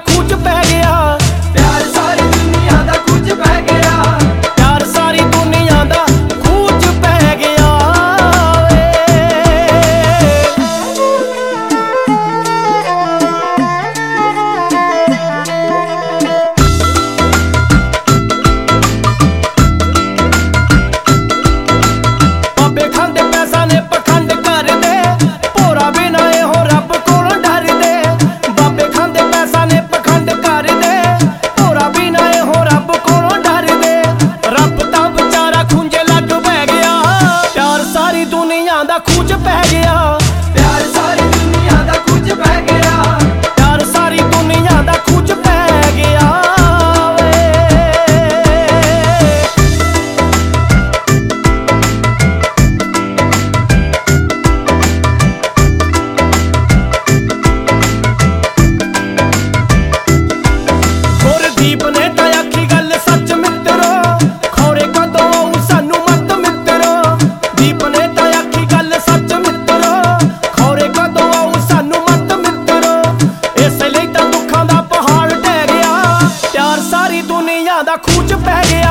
ਖੂਚ ਪੈ ਗਿਆ। ਪਿਆਰ ਸਾਰੀ ਦੁਨੀਆ ਦਾ ਖੂਚ ਪੈ ਗਿਆ। ਪਿਆਰ ਸਾਰੀ ਦੁਨੀਆ ਦਾ ਖੂਚ ਪੈ ਗਿਆ ਵੇ। ਬਾਬੇ ਖਾਂਦੇ ਪੈਸਾ ਨੇ ਪਖੰਡ ਕਰਦੇ, ਭੋਰਾ ਬਿਨਾ ਇਹੋ ਰੱਬ ਕੋਲੋਂ ਡਰਦੇ। ਬਾਬੇ ਖਾਂਦੇ ਪੈਸਾ ਨੇ ਪਖੰਡ ਕਰਦੇ, ਭੋਰਾ ਬਿਨਾ ਇਹੋ ਰੱਬ ਕੋਲੋਂ ਡਰਦੇ। ਰੱਬ ਤਾਂ ਵਿਚਾਰਾ ਖੁੰਝੇ ਲੱਗ ਪੈ ਗਿਆ। ਪਿਆਰ ਸਾਰੀ ਦੁਨੀਆ ਦਾ ਖੂਚ ਪੈ ਗਿਆ। ਪਿਆਰ ਸਾਰੀ ਦੁਨੀਆ ਦਾ ਖੂਚ ਪੈ ਗਿਆ। ਪਿਆਰ ਸਾਰੀ ਦੁਨੀਆ ਦਾ ਖੂਚ ਪੈ ਗਿਆ ਵੇ। ਗੁਰਦੀਪ ਨੇ ਤਾਂ ਆਖੀ ਗੱਲ ਸੱਚ ਮਿੱਤਰੋ, ਖੌਰੇ ਕਦੋਂ ਆਊ ਸਾਨੂੰ ਮੱਤ ਮਿੱਤਰੋ। ਦੀਪ ਨੇ ਤਾਂ ਆਖੀ ਗੱਲ ਸੱਚ ਮਿੱਤਰੋ, ਖੌਰੇ ਕਦੋਂ ਆਊ ਸਾਨੂੰ ਮੱਤ ਮਿੱਤਰੋ। ਇਸੇ ਲਈ ਤਾਂ ਦੁੱਖਾਂ ਦਾ ਪਹਾੜ ਢਹਿ ਗਿਆ। ਪਿਆਰ ਸਾਰੀ ਦੁਨੀਆ ਦਾ ਖੂਚ ਪੈ ਗਿਆ।